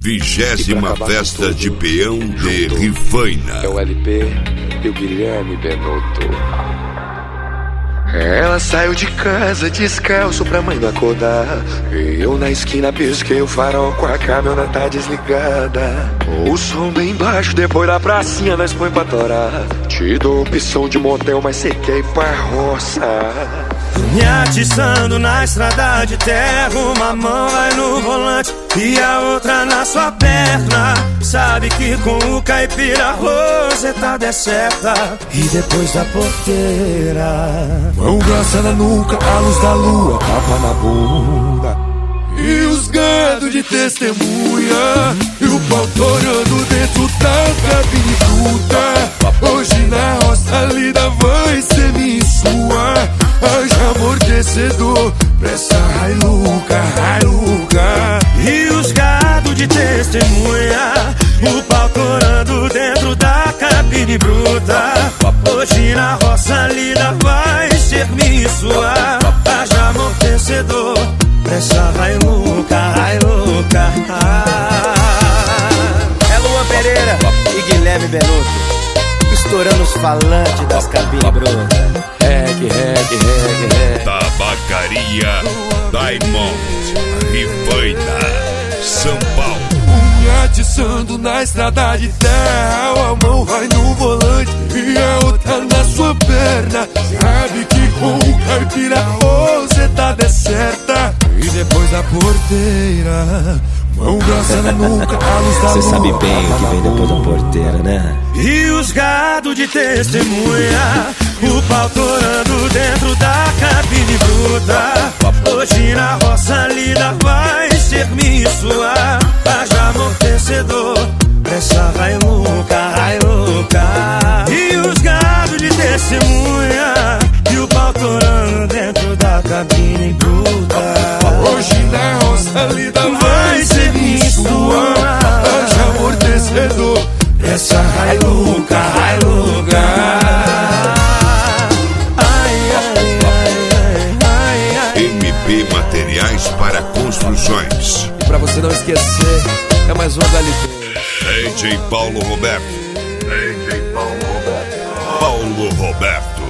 20ª Festa de Peão de Rifaina. É o LP e o Guilherme Benotto. Ela saiu de casa descalço pra mãe não acordar. Eu na esquina pisquei o farol com a caminhoneta desligada. O som bem baixo, depois da pracinha nós põe pra torar. Te dou opção de motel, mas cê quer ir pra roça. Me atiçando na estrada de terra, uma mão vai no volante e a outra na sua perna. Sabe que com o caipira a rosetada é certa. E depois da porteira, mão grossa na nuca, a luz da lua, tapa na bunda. E os gado de testemunha, e o pau torando dentro da cabine bruta. Hoje na roça a lida vai ser minha e sua. Haja amortecedor pra essa Hilux. E os gado de testemunha, o pau torando dentro da cabine bruta. Hoje na roça a lida vai ser minha e sua. Haja amortecedor pra essa Hilux. É Luan Pereira e Guilherme Benotto, estourando os falantes das cabines brutas. Tabacaria Diamond, Rifaina, São Paulo. Me atiçando na estrada de terra, a mão vai no volante e a outra na sua perna. Sabe que com o caipira a rosetada é certa. E depois da porteira, mão grossa na nuca, a luz da lua. Cê sabe bem o que vem depois da porteira, né? E os gado de testemunha, o pau torando dentro da cabine bruta. Hoje na roça a lida vai ser minha e sua. Haja amortecedor pra essa Hilux. E os gado de testemunha, e o pau torando dentro da cabine bruta. Hoje na roça a lida vai ser minha e sua. Haja amortecedor pra essa Hilux. MP Materiais para Construções. E pra você não esquecer, é mais um HLP. DJ Paulo Roberto. Paulo Roberto.